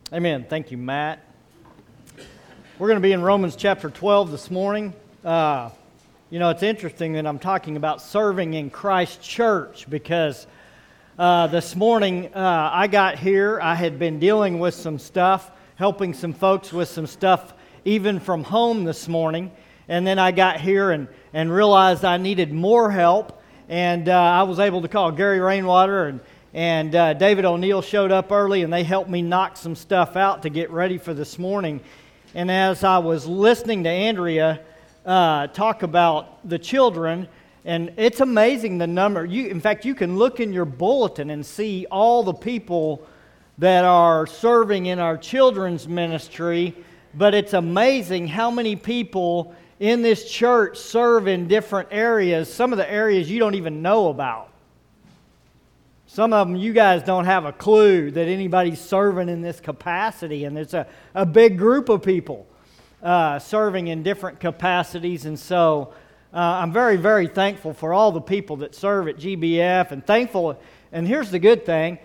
Amen. Thank you, Matt. We're going to be in Romans chapter 12 this morning. It's interesting that I'm talking about serving in Christ Church because this morning I got here. I had been dealing with some stuff, helping some folks with some stuff even from home this morning. And then I got here and realized I needed more help. And I was able to call Gary Rainwater and David O'Neill showed up early, and they helped me knock some stuff out to get ready for this morning. And as I was listening to Andrea talk about the children, and it's amazing the number. In fact, you can look in your bulletin and see all the people that are serving in our children's ministry, but it's amazing how many people in this church serve in different areas, some of the areas you don't even know about. Some of them you guys don't have a clue that anybody's serving in this capacity, and it's a big group of people serving in different capacities, and so I'm very, very thankful for all the people that serve at GBF, and thankful, and here's the good thing,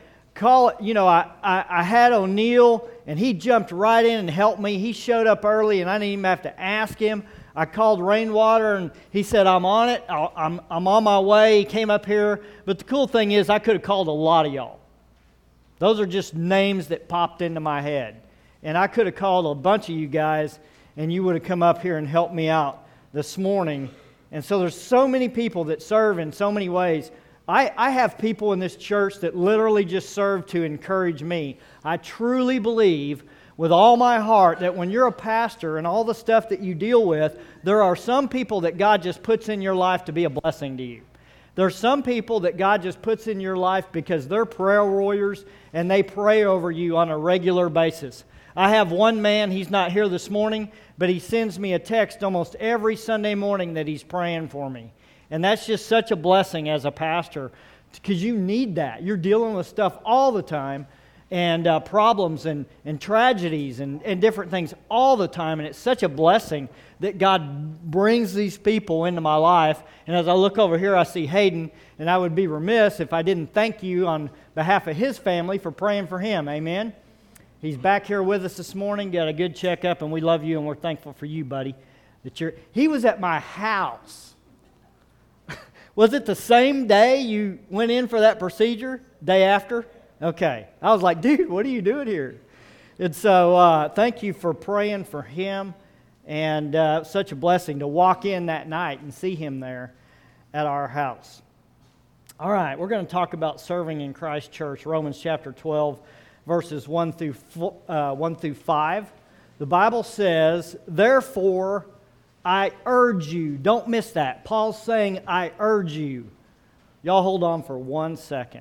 I had O'Neill, and he jumped right in and helped me. He showed up early, and I didn't even have to ask him. I called Rainwater, and he said, I'm on it. I'm on my way. He came up here. But the cool thing is I could have called a lot of y'all. Those are just names that popped into my head. And I could have called a bunch of you guys, and you would have come up here and helped me out this morning. And so there's so many people that serve in so many ways. I have people in this church that literally just serve to encourage me. I truly believe with all my heart that when you're a pastor and all the stuff that you deal with, there are some people that God just puts in your life to be a blessing to you. There's some people that God just puts in your life because they're prayer warriors and they pray over you on a regular basis. I have one man, he's not here this morning, but he sends me a text almost every Sunday morning that he's praying for me. And that's just such a blessing as a pastor because you need that. You're dealing with stuff all the time, and problems and tragedies and different things all the time. And it's such a blessing that God brings these people into my life. And as I look over here, I see Hayden, and I would be remiss if I didn't thank you on behalf of his family for praying for him. Amen? He's back here with us this morning, got a good checkup, and we love you, and we're thankful for you, buddy. He was at my house. Was it the same day you went in for that procedure? Day after? Okay. I was like, dude, what are you doing here? And so thank you for praying for him, and such a blessing to walk in that night and see him there at our house. All right, we're going to talk about serving in Christ Church, Romans chapter 12, verses 1 through 5. The Bible says, therefore, I urge you. Don't miss that. Paul's saying, I urge you. Y'all hold on for 1 second.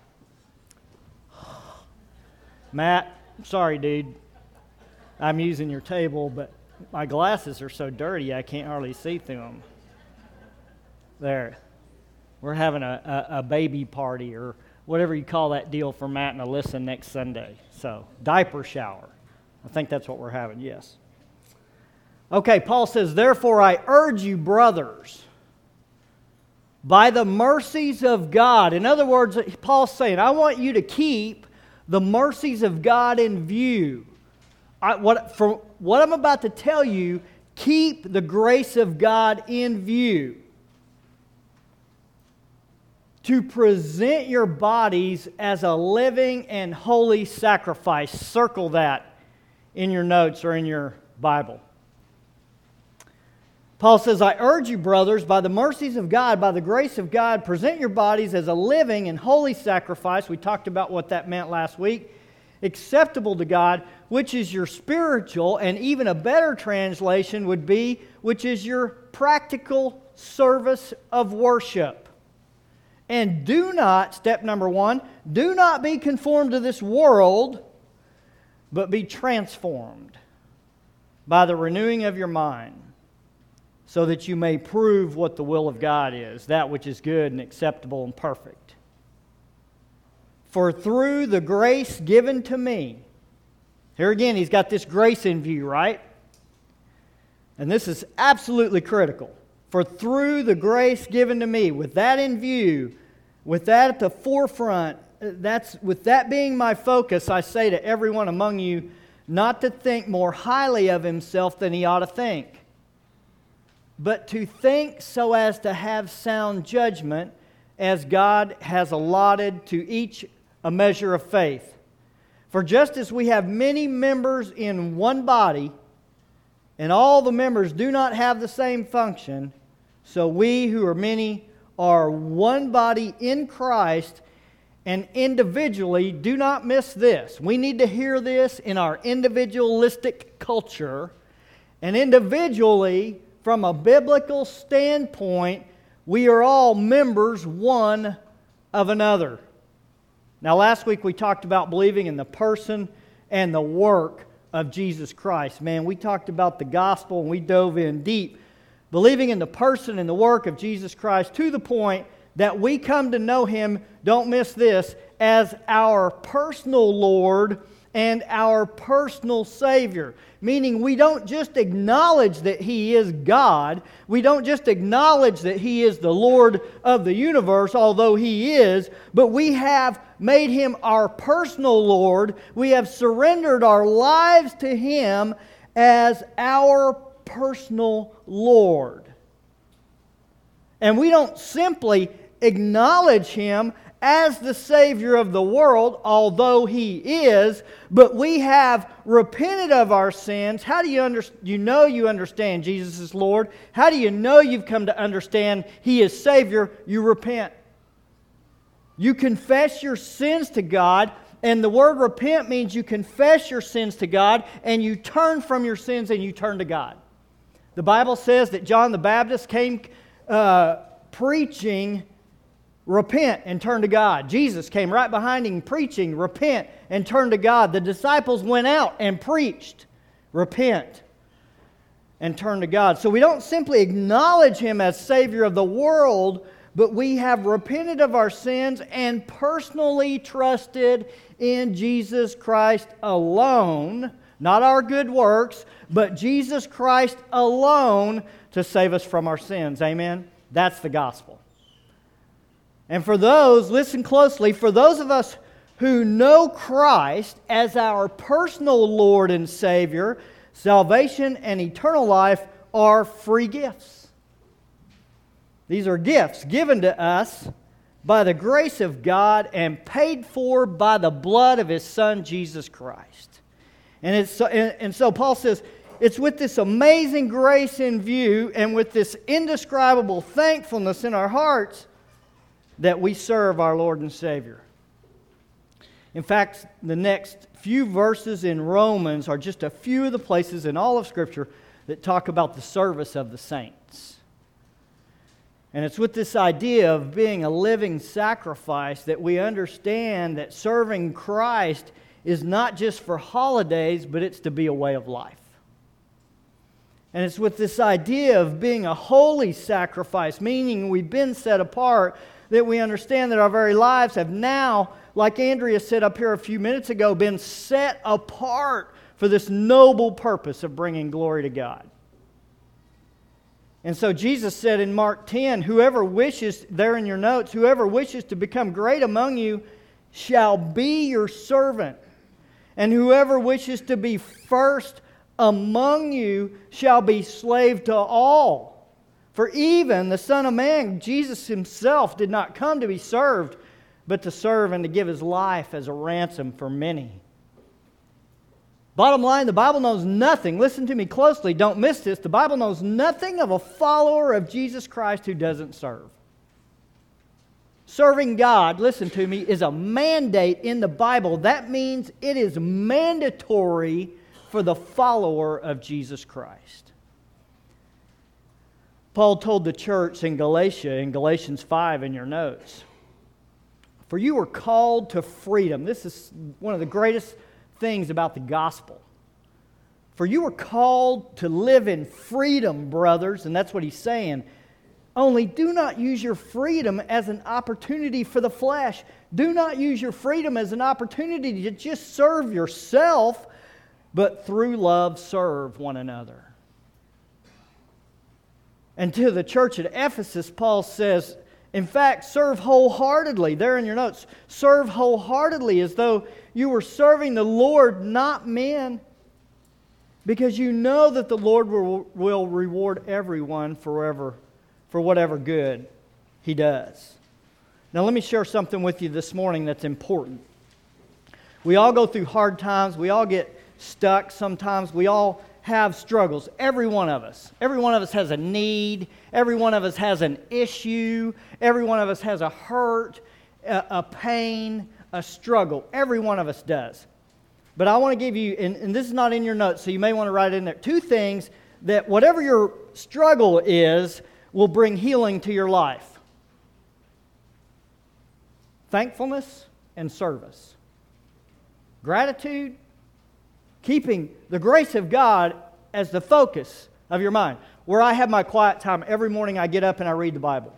Matt, sorry, dude. I'm using your table, but my glasses are so dirty I can't hardly see through them. There. We're having a baby party or whatever you call that deal for Matt and Alyssa next Sunday. So, diaper shower. I think that's what we're having, yes. Okay, Paul says, therefore I urge you, brothers, by the mercies of God. In other words, Paul's saying, I want you to keep the mercies of God in view. For what I'm about to tell you, keep the grace of God in view. To present your bodies as a living and holy sacrifice. Circle that in your notes or in your Bible. Paul says, I urge you, brothers, by the mercies of God, by the grace of God, present your bodies as a living and holy sacrifice. We talked about what that meant last week. Acceptable to God, which is your spiritual, and even a better translation would be, which is your practical service of worship. And do not, step number 1, do not be conformed to this world, but be transformed by the renewing of your mind, so that you may prove what the will of God is, that which is good and acceptable and perfect. For through the grace given to me, here again, he's got this grace in view, right? And this is absolutely critical. For through the grace given to me, with that in view, with that at the forefront, with that being my focus, I say to everyone among you not to think more highly of himself than he ought to think, but to think so as to have sound judgment, as God has allotted to each a measure of faith. For just as we have many members in one body, and all the members do not have the same function, so we who are many are one body in Christ, and individually, do not miss this. We need to hear this in our individualistic culture, and individually, from a biblical standpoint, we are all members one of another. Now, last week we talked about believing in the person and the work of Jesus Christ. Man, we talked about the gospel and we dove in deep. Believing in the person and the work of Jesus Christ to the point that we come to know Him, don't miss this, as our personal Lord and our personal Savior. Meaning we don't just acknowledge that He is God. We don't just acknowledge that He is the Lord of the universe, although He is, but we have made Him our personal Lord. We have surrendered our lives to Him as our personal Lord. And we don't simply acknowledge Him as the Savior of the world, although He is, but we have repented of our sins. How do you understand Jesus is Lord? How do you know you've come to understand He is Savior? You repent. You confess your sins to God, and the word repent means you confess your sins to God, and you turn from your sins and you turn to God. The Bible says that John the Baptist came preaching, repent and turn to God. Jesus came right behind Him preaching, repent and turn to God. The disciples went out and preached, repent and turn to God. So we don't simply acknowledge Him as Savior of the world, but we have repented of our sins and personally trusted in Jesus Christ alone, not our good works, but Jesus Christ alone to save us from our sins. Amen? That's the gospel. And for those, listen closely, for those of us who know Christ as our personal Lord and Savior, salvation and eternal life are free gifts. These are gifts given to us by the grace of God and paid for by the blood of His Son, Jesus Christ. And so Paul says, it's with this amazing grace in view and with this indescribable thankfulness in our hearts that we serve our Lord and Savior. In fact, the next few verses in Romans are just a few of the places in all of Scripture that talk about the service of the saints. And it's with this idea of being a living sacrifice that we understand that serving Christ is not just for holidays, but it's to be a way of life. And it's with this idea of being a holy sacrifice, meaning we've been set apart, that we understand that our very lives have now, like Andrea said up here a few minutes ago, been set apart for this noble purpose of bringing glory to God. And so Jesus said in Mark 10, whoever wishes, there in your notes, whoever wishes to become great among you shall be your servant. And whoever wishes to be first among you shall be slave to all. For even the Son of Man, Jesus Himself, did not come to be served, but to serve and to give His life as a ransom for many. Bottom line, the Bible knows nothing. Listen to me closely. Don't miss this. The Bible knows nothing of a follower of Jesus Christ who doesn't serve. Serving God, listen to me, is a mandate in the Bible. That means it is mandatory for the follower of Jesus Christ. Paul told the church in Galatia, in Galatians 5 in your notes, for you were called to freedom. This is one of the greatest things about the gospel. For you were called to live in freedom, brothers, and that's what he's saying. Only do not use your freedom as an opportunity for the flesh. Do not use your freedom as an opportunity to just serve yourself, but through love serve one another. And to the church at Ephesus, Paul says In fact, serve wholeheartedly. There in your notes. Serve wholeheartedly as though you were serving the Lord, not men, because you know that the Lord will reward everyone for whatever good he does. Now let me share something with you this morning that's important. We all go through hard times. We all get stuck sometimes. We all have struggles. Every one of us. Every one of us has a need. Every one of us has an issue. Every one of us has a hurt, a pain, a struggle. Every one of us does. But I want to give you, and this is not in your notes, so you may want to write it in there, 2 things that whatever your struggle is will bring healing to your life. Thankfulness and service. Gratitude, keeping the grace of God as the focus of your mind. Where I have my quiet time, every morning I get up and I read the Bible.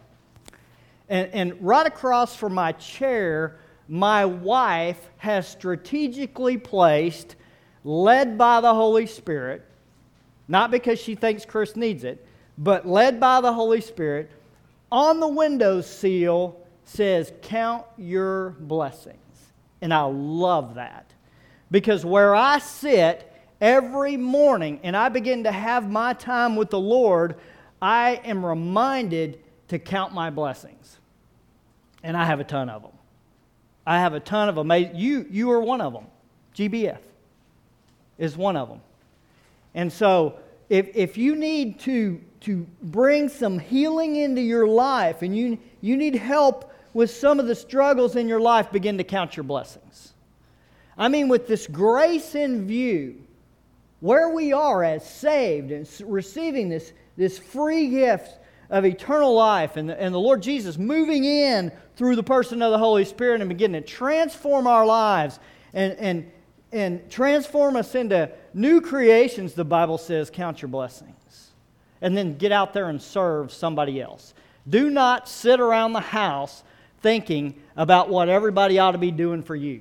And right across from my chair, my wife has strategically placed, led by the Holy Spirit, not because she thinks Chris needs it, but led by the Holy Spirit, on the windowsill says, "Count your blessings." And I love that. Because where I sit every morning and I begin to have my time with the Lord, I am reminded to count my blessings. And I have a ton of them. I have a ton of amazing. You are one of them. GBF is one of them. And so if you need to bring some healing into your life and you need help with some of the struggles in your life, begin to count your blessings. I mean, with this grace in view, where we are as saved and receiving this free gift of eternal life and the Lord Jesus moving in through the person of the Holy Spirit and beginning to transform our lives and transform us into new creations, the Bible says, count your blessings. And then get out there and serve somebody else. Do not sit around the house thinking about what everybody ought to be doing for you.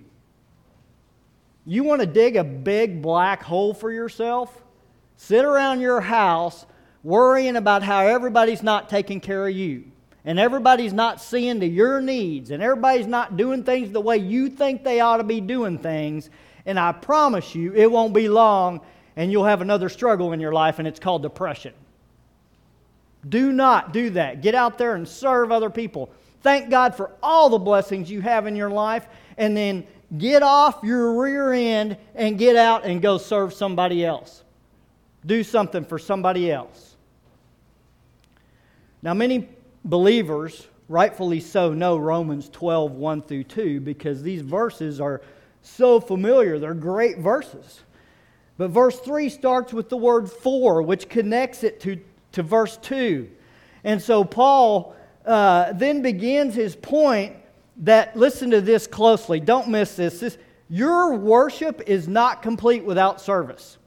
You want to dig a big black hole for yourself? Sit around your house worrying about how everybody's not taking care of you. And everybody's not seeing to your needs. And everybody's not doing things the way you think they ought to be doing things. And I promise you, it won't be long and you'll have another struggle in your life, and it's called depression. Do not do that. Get out there and serve other people. Thank God for all the blessings you have in your life, and then get off your rear end and get out and go serve somebody else. Do something for somebody else. Now, many believers, rightfully so, know Romans 12, 1 through 2, because these verses are so familiar. They're great verses. But verse 3 starts with the word "for," which connects it to verse 2. And so Paul then begins his point that, listen to this closely, don't miss this. Your worship is not complete without service.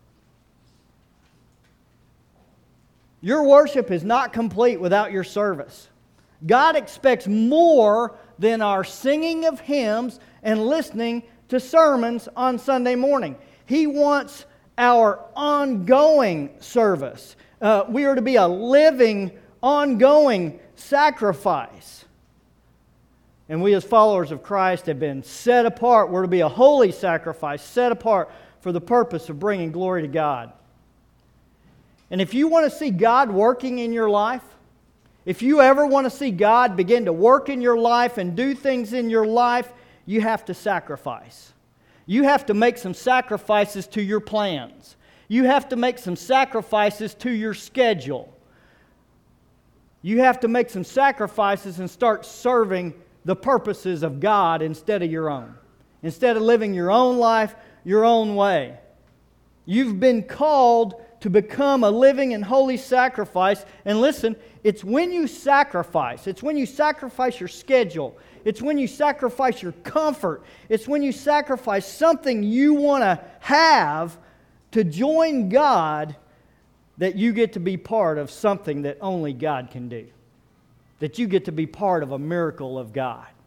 Your worship is not complete without your service. God expects more than our singing of hymns and listening to sermons on Sunday morning. He wants our ongoing service. We are to be a living, ongoing sacrifice. And we as followers of Christ have been set apart. We're to be a holy sacrifice, set apart for the purpose of bringing glory to God. And if you want to see God working in your life, if you ever want to see God begin to work in your life and do things in your life, you have to sacrifice. You have to make some sacrifices to your plans. You have to make some sacrifices to your schedule. You have to make some sacrifices and start serving the purposes of God instead of your own. Instead of living your own life your own way. You've been called to become a living and holy sacrifice. And listen, it's when you sacrifice. It's when you sacrifice your schedule. It's when you sacrifice your comfort. It's when you sacrifice something you want to have to join God that you get to be part of something that only God can do. That you get to be part of a miracle of God.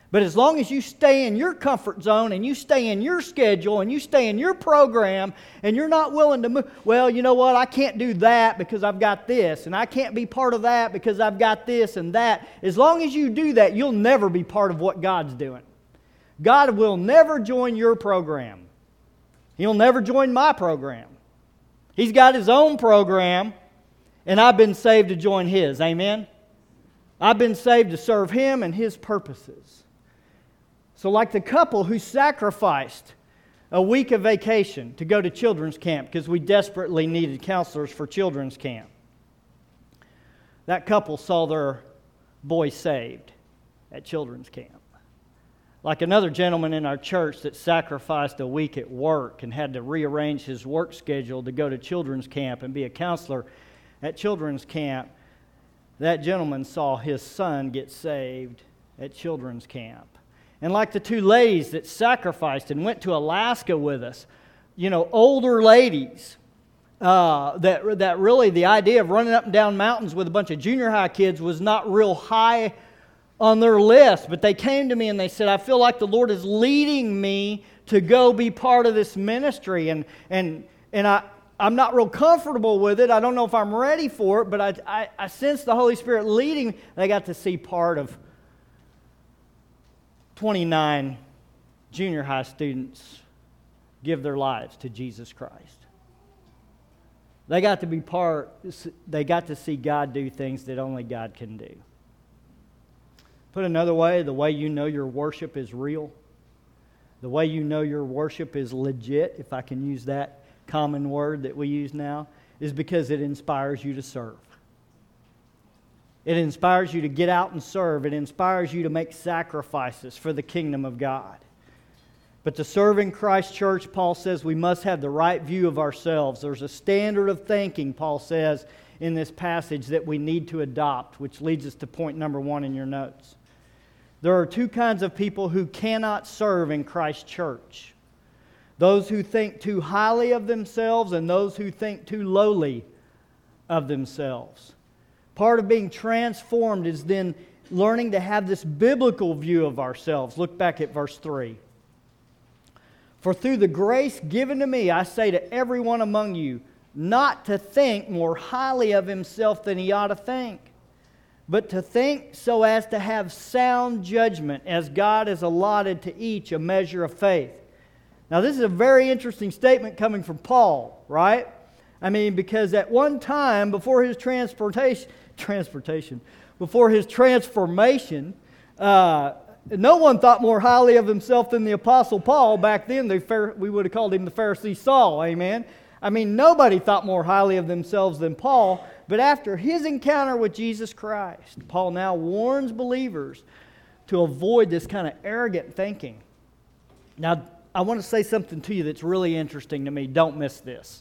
But as long as you stay in your comfort zone and you stay in your schedule and you stay in your program and you're not willing to move, well, you know what, I can't do that because I've got this, and I can't be part of that because I've got this and that. As long as you do that, you'll never be part of what God's doing. God will never join your program. He'll never join my program. He's got His own program, and I've been saved to join His. Amen? I've been saved to serve Him and His purposes. So like the couple who sacrificed a week of vacation to go to children's camp because we desperately needed counselors for children's camp. That couple saw their boy saved at children's camp. Like another gentleman in our church that sacrificed a week at work and had to rearrange his work schedule to go to children's camp and be a counselor at children's camp. That gentleman saw his son get saved at children's camp. And like the two ladies that sacrificed and went to Alaska with us, you know, older ladies, that really the idea of running up and down mountains with a bunch of junior high kids was not real high on their list. But they came to me and they said, I feel like the Lord is leading me to go be part of this ministry. And I'm not real comfortable with it. I don't know if I'm ready for it, but I sense the Holy Spirit leading. They got to see part of 29 junior high students give their lives to Jesus Christ. They got to be they got to see God do things that only God can do. Put another way, the way you know your worship is real, the way you know your worship is legit, if I can use that common word that we use now, is because it inspires you to serve. It inspires you to get out and serve. It inspires you to make sacrifices for the kingdom of God. But to serve in Christ's church, Paul says we must have the right view of ourselves. There's a standard of thinking, Paul says in this passage, that we need to adopt, which leads us to point number 1 in your notes. There are two kinds of people who cannot serve in Christ's church. Those who think too highly of themselves and those who think too lowly of themselves. Part of being transformed is then learning to have this biblical view of ourselves. Look back at verse 3. For through the grace given to me, I say to everyone among you, not to think more highly of himself than he ought to think, but to think so as to have sound judgment, as God has allotted to each a measure of faith. Now this is a very interesting statement coming from Paul, right? I mean, because at one time, before his transformation, no one thought more highly of himself than the Apostle Paul. Back then, we would have called him the Pharisee Saul, amen? I mean, nobody thought more highly of themselves than Paul. But after his encounter with Jesus Christ, Paul now warns believers to avoid this kind of arrogant thinking. Now, I want to say something to you that's really interesting to me. Don't miss this.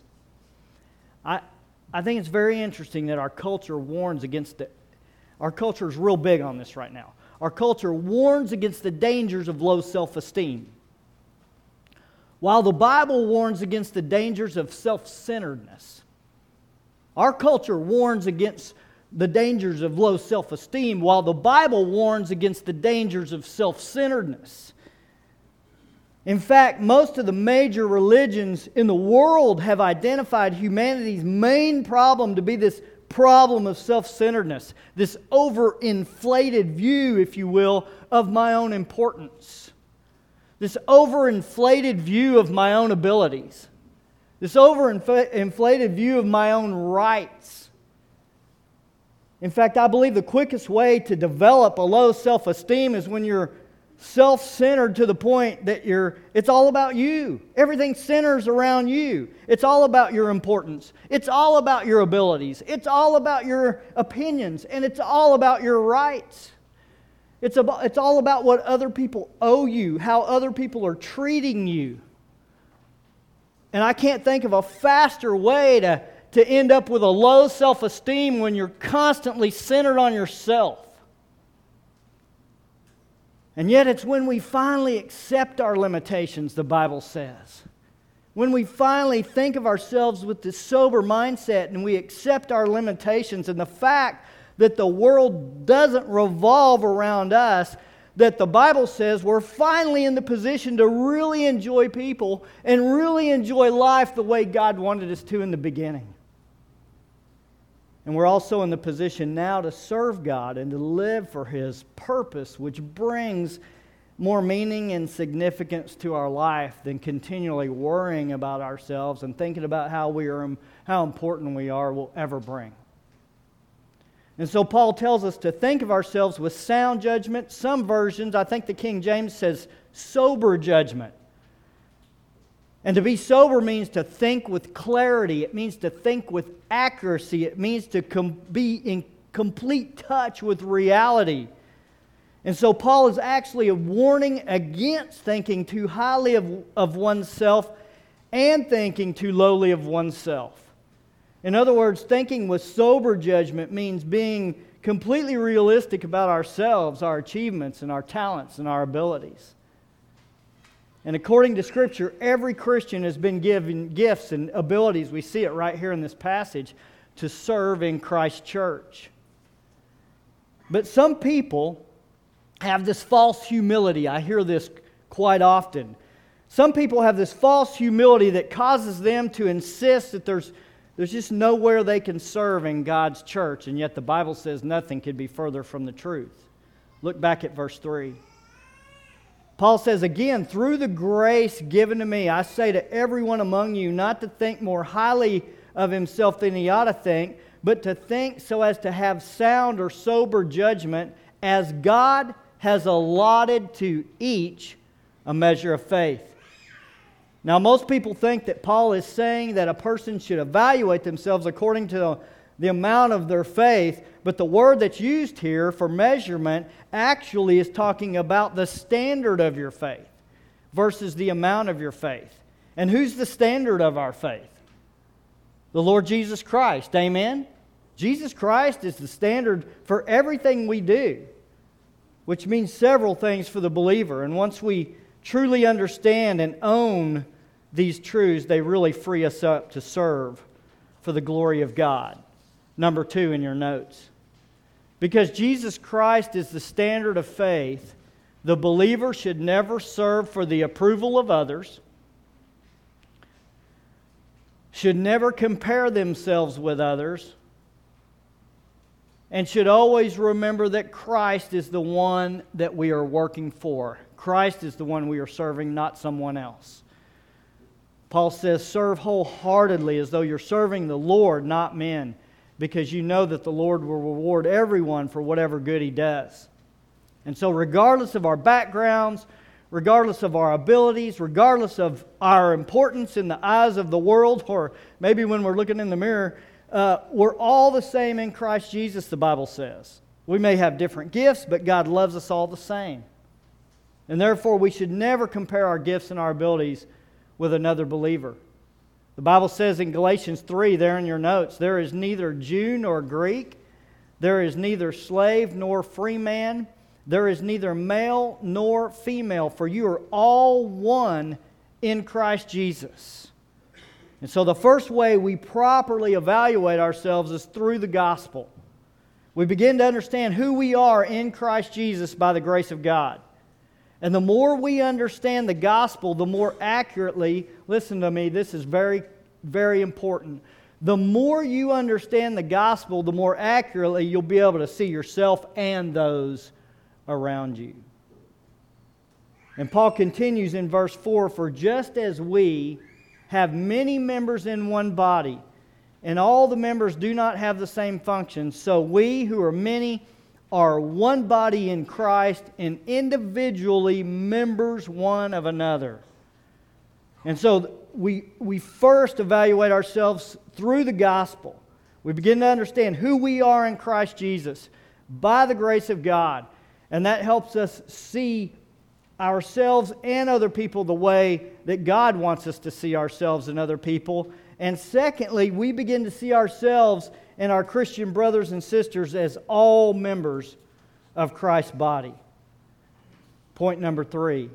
I think it's very interesting that our culture warns against it. Our culture is real big on this right now. Our culture warns against the dangers of low self-esteem, while the Bible warns against the dangers of self-centeredness. Our culture warns against the dangers of low self-esteem, while the Bible warns against the dangers of self-centeredness. In fact, most of the major religions in the world have identified humanity's main problem to be this problem of self-centeredness, this overinflated view, if you will, of my own importance, this overinflated view of my own abilities, this overinflated view of my own rights. In fact, I believe the quickest way to develop a low self-esteem is when you're self-centered to the point that it's all about you. Everything centers around you. It's all about your importance. It's all about your abilities. It's all about your opinions. And it's all about your rights. It's all about what other people owe you, how other people are treating you. And I can't think of a faster way to end up with a low self-esteem when you're constantly centered on yourself. And yet it's when we finally accept our limitations, the Bible says. When we finally think of ourselves with this sober mindset and we accept our limitations and the fact that the world doesn't revolve around us, that the Bible says we're finally in the position to really enjoy people and really enjoy life the way God wanted us to in the beginning. And we're also in the position now to serve God and to live for His purpose, which brings more meaning and significance to our life than continually worrying about ourselves and thinking about how important we are will ever bring. And so Paul tells us to think of ourselves with sound judgment. Some versions, I think the King James says sober judgment. And to be sober means to think with clarity. It means to think with accuracy. It means to be in complete touch with reality. And so Paul is actually a warning against thinking too highly of oneself and thinking too lowly of oneself. In other words, thinking with sober judgment means being completely realistic about ourselves, our achievements, and our talents and our abilities. And according to Scripture, every Christian has been given gifts and abilities, we see it right here in this passage, to serve in Christ's church. But some people have this false humility. I hear this quite often. Some people have this false humility that causes them to insist that there's just nowhere they can serve in God's church, and yet the Bible says nothing could be further from the truth. Look back at verse 3. Paul says, again, through the grace given to me, I say to everyone among you not to think more highly of himself than he ought to think, but to think so as to have sound or sober judgment, as God has allotted to each a measure of faith. Now, most people think that Paul is saying that a person should evaluate themselves according to the amount of their faith, but the word that's used here for measurement actually is talking about the standard of your faith versus the amount of your faith. And who's the standard of our faith? The Lord Jesus Christ. Amen? Jesus Christ is the standard for everything we do, which means several things for the believer. And once we truly understand and own these truths, they really free us up to serve for the glory of God. Number 2 in your notes. Because Jesus Christ is the standard of faith, the believer should never serve for the approval of others, should never compare themselves with others, and should always remember that Christ is the one that we are working for. Christ is the one we are serving, not someone else. Paul says, serve wholeheartedly as though you're serving the Lord, not men, because you know that the Lord will reward everyone for whatever good he does. And so regardless of our backgrounds, regardless of our abilities, regardless of our importance in the eyes of the world, or maybe when we're looking in the mirror, we're all the same in Christ Jesus, the Bible says. We may have different gifts, but God loves us all the same. And therefore, we should never compare our gifts and our abilities with another believer. The Bible says in Galatians 3, there in your notes, there is neither Jew nor Greek, there is neither slave nor free man, there is neither male nor female, for you are all one in Christ Jesus. And so the first way we properly evaluate ourselves is through the gospel. We begin to understand who we are in Christ Jesus by the grace of God. And the more we understand the gospel, the more accurately, listen to me, this is very, very important. The more you understand the gospel, the more accurately you'll be able to see yourself and those around you. And Paul continues in verse 4, for just as we have many members in one body, and all the members do not have the same function, so we who are many are one body in Christ and individually members one of another. And so we first evaluate ourselves through the gospel. We begin to understand who we are in Christ Jesus by the grace of God. And that helps us see ourselves and other people the way that God wants us to see ourselves and other people. And secondly, we begin to see ourselves and our Christian brothers and sisters as all members of Christ's body. Point number 3.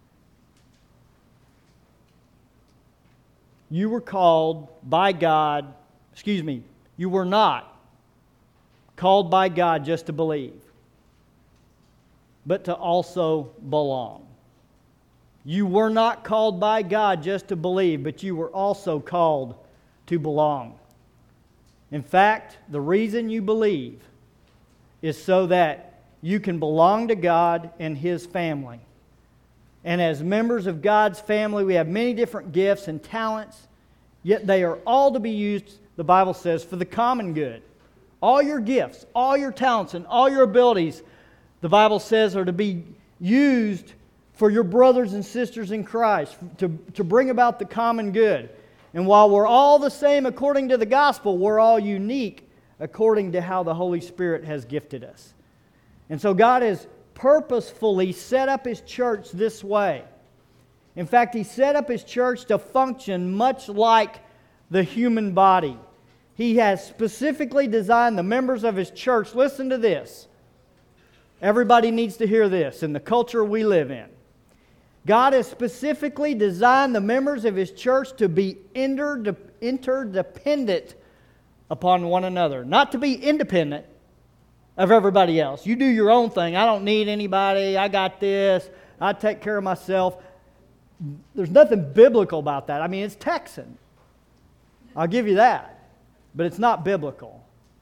You were called by God, you were not called by God just to believe. but to also belong. You were not called by God just to believe, but you were also called to belong. In fact, the reason you believe is so that you can belong to God and His family. And as members of God's family, we have many different gifts and talents, yet they are all to be used, the Bible says, for the common good. All your gifts, all your talents, and all your abilities, the Bible says, are to be used for your brothers and sisters in Christ, to bring about the common good. And while we're all the same according to the gospel, we're all unique according to how the Holy Spirit has gifted us. And so God has purposefully set up His church this way. In fact, He set up His church to function much like the human body. He has specifically designed the members of His church. Listen to this. Everybody needs to hear this in the culture we live in. God has specifically designed the members of His church to be interdependent upon one another. Not to be independent of everybody else. You do your own thing. I don't need anybody. I got this. I take care of myself. There's nothing biblical about that. I mean, it's Texan. I'll give you that. But it's not biblical.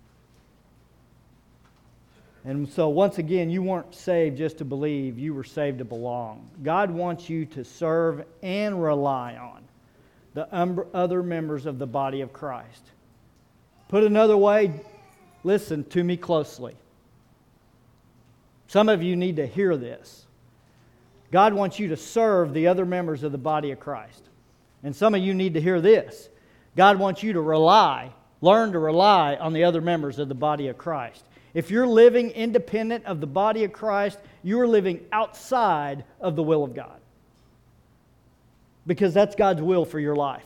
And so once again, you weren't saved just to believe. You were saved to belong. God wants you to serve and rely on the other members of the body of Christ. Put another way, listen to me closely. Some of you need to hear this. God wants you to serve the other members of the body of Christ. And some of you need to hear this. God wants you to learn to rely on the other members of the body of Christ. If you're living independent of the body of Christ, you are living outside of the will of God. Because that's God's will for your life.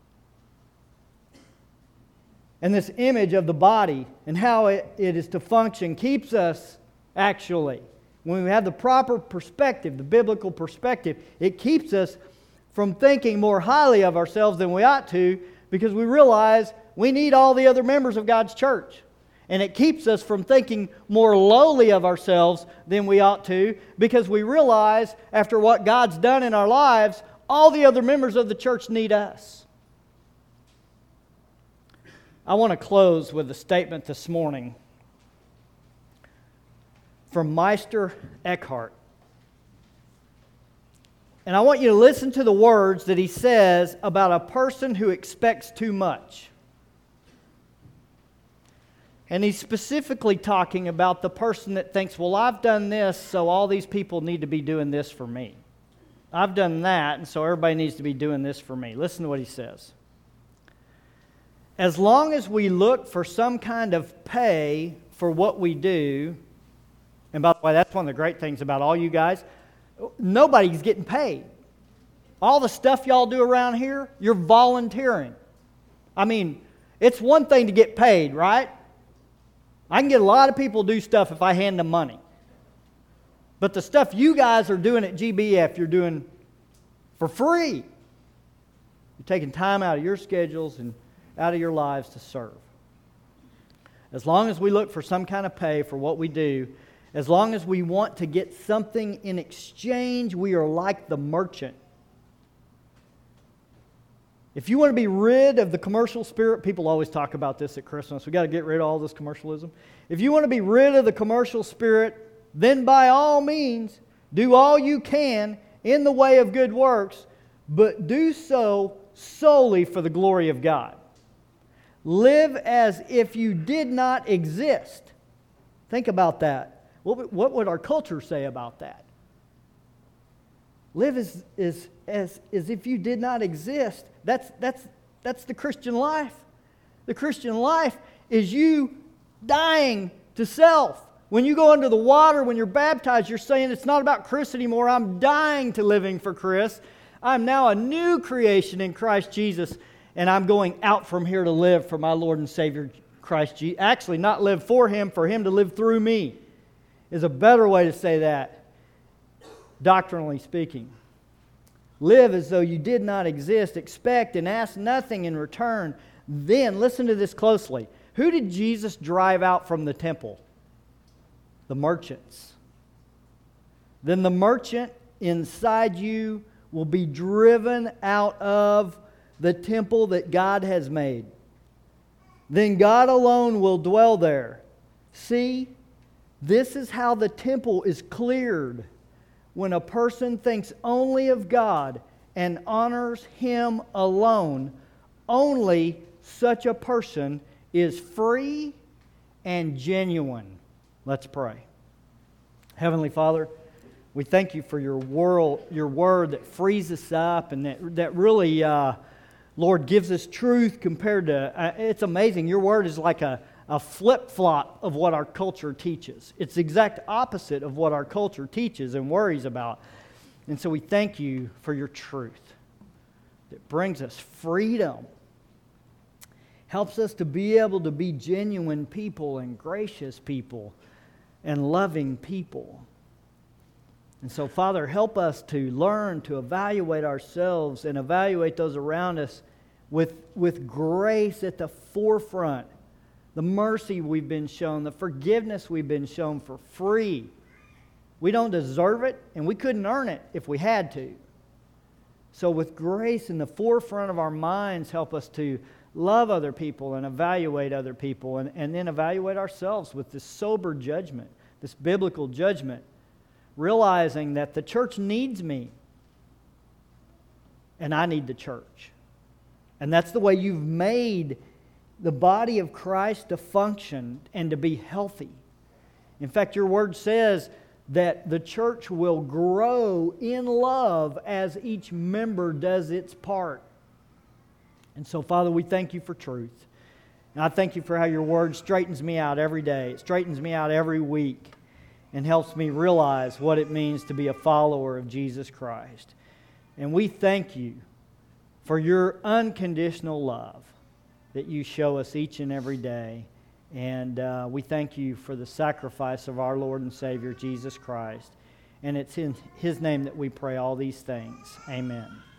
And this image of the body and how it is to function keeps us, actually, when we have the proper perspective, the biblical perspective, it keeps us from thinking more highly of ourselves than we ought to, because we realize we need all the other members of God's church. And it keeps us from thinking more lowly of ourselves than we ought to, because we realize after what God's done in our lives, all the other members of the church need us. I want to close with a statement this morning from Meister Eckhart. And I want you to listen to the words that he says about a person who expects too much. And he's specifically talking about the person that thinks, well, I've done this, so all these people need to be doing this for me. I've done that, and so everybody needs to be doing this for me. Listen to what he says. As long as we look for some kind of pay for what we do, and by the way, that's one of the great things about all you guys, nobody's getting paid. All the stuff y'all do around here, you're volunteering. I mean, it's one thing to get paid, right? I can get a lot of people to do stuff if I hand them money. But the stuff you guys are doing at GBF, you're doing for free. You're taking time out of your schedules and out of your lives to serve. As long as we look for some kind of pay for what we do, as long as we want to get something in exchange, we are like the merchant. If you want to be rid of the commercial spirit, people always talk about this at Christmas. We've got to get rid of all this commercialism. If you want to be rid of the commercial spirit, then by all means, do all you can in the way of good works, but do so solely for the glory of God. Live as if you did not exist. Think about that. What would our culture say about that? Live as if you did not exist. That's the Christian life. The Christian life is you dying to self. When you go under the water, when you're baptized, you're saying it's not about Chris anymore. I'm dying to living for Chris. I'm now a new creation in Christ Jesus, and I'm going out from here to live for my Lord and Savior Christ Jesus. Actually, not live for Him to live through me is a better way to say that, doctrinally speaking. Live as though you did not exist. Expect and ask nothing in return. Then, listen to this closely. Who did Jesus drive out from the temple? The merchants. then the merchant inside you will be driven out of the temple that God has made. Then God alone will dwell there. See, this is how the temple is cleared. When a person thinks only of God and honors Him alone, only such a person is free and genuine. Let's pray. Heavenly Father, we thank You for Your word that frees us up and that really, Lord, gives us truth compared to, it's amazing. Your word is like a flip-flop of what our culture teaches. It's the exact opposite of what our culture teaches and worries about. And so we thank You for Your truth that brings us freedom, helps us to be able to be genuine people and gracious people and loving people. And so, Father, help us to learn to evaluate ourselves and evaluate those around us with grace at the forefront. The mercy we've been shown, the forgiveness we've been shown for free. We don't deserve it, and we couldn't earn it if we had to. So with grace in the forefront of our minds, help us to love other people and evaluate other people, and then evaluate ourselves with this sober judgment, this biblical judgment, realizing that the church needs me, and I need the church. And that's the way You've made the body of Christ to function and to be healthy. In fact, Your word says that the church will grow in love as each member does its part. And so, Father, we thank You for truth. And I thank You for how Your word straightens me out every day. It straightens me out every week and helps me realize what it means to be a follower of Jesus Christ. And we thank You for Your unconditional love that You show us each and every day. And we thank You for the sacrifice of our Lord and Savior, Jesus Christ. And it's in His name that we pray all these things. Amen.